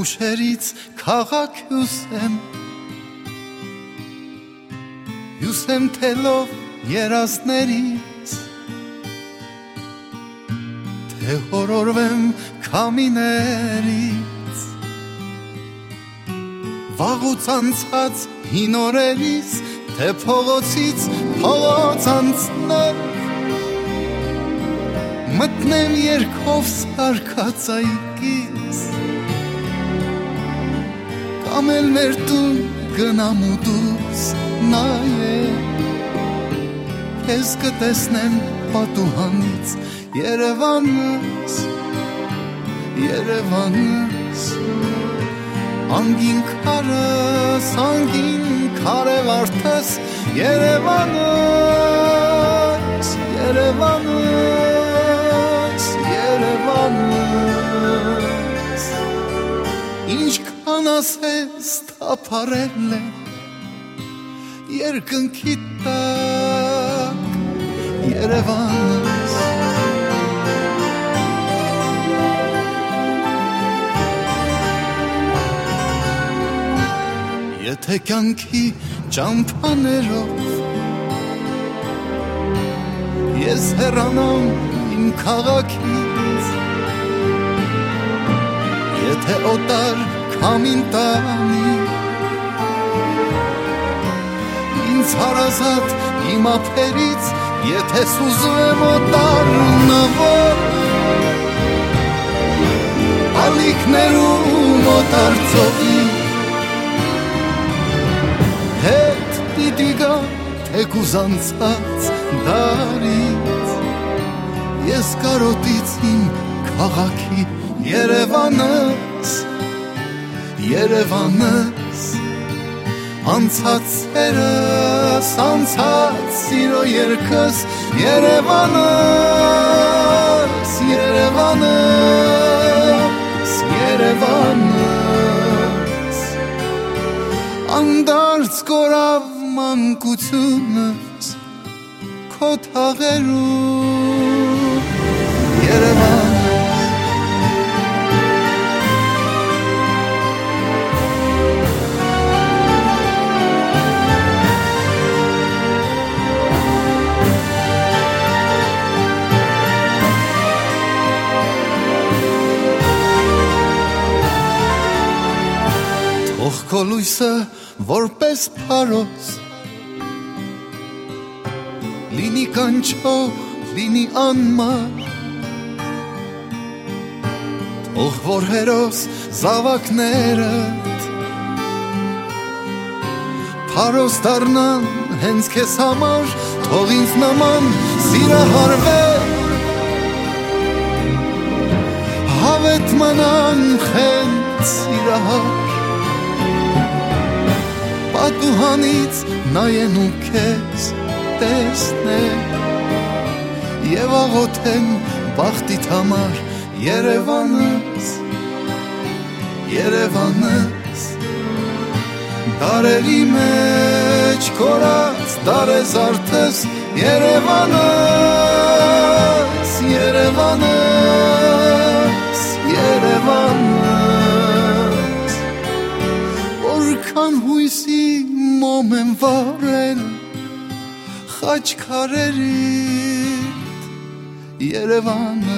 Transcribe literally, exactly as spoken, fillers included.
ուշերից քաղաք հյուսեմ, հյուսեմ թելով երազներից, թե հորորվեմ քամիներից, վաղուց անցած հին օրերից, թե փողոցից փողոց անցնեմ, մտնեմ երգով սարքած այգից, կամ էլ մեր տուն գնամ ու դուրս նայեմ, քեզ կտեսնեմ պատուհանից, Երևանս, Երևանս, անգին քարս, անգին քարևարտս, Երևանս, Երևանս, Երևանս, ինչքան ասես թափառել է երկնքի տակ, Երևանս, եթե կյանքի ճամփաներով ես հեռանամ իմ քաղաքից, եթե օտար քամին տանի ինձ հարազատ իմ ափերից, եթե սուզվեմ օտար նավոր ալիքներում օտար ծովի, հետ պիտի գա թեկուզ անցած դարից, ես կարոտից իմ քաղաքի Երևանս, Երևանս, անցած սերս, անցած սիրո երգս, Երևանս, Երևանս, Երևանս, անդարձ կորավ մանկությունս քո թաղերում, Երևանս, թող քո լույսը որպես փարոս լինի կանչող, լինի անմար, թող որ հերոս զավակներդ փարոս դառնան հենց քեզ համար, թող ինձ նման սիրահարվեր հավետ մնան խենթ սիրահար, պատուհանից նայեն ու քեզ տեսնեն և աղոթեն բախտիդ համար, Երևանս, Երևանս, դարերի մեջ կորած դարեզարդս, Երևանս, Երևանս, Երևանս, որքան հույսի մոմ եմ վառել խաչքարերիդ, Երևանս,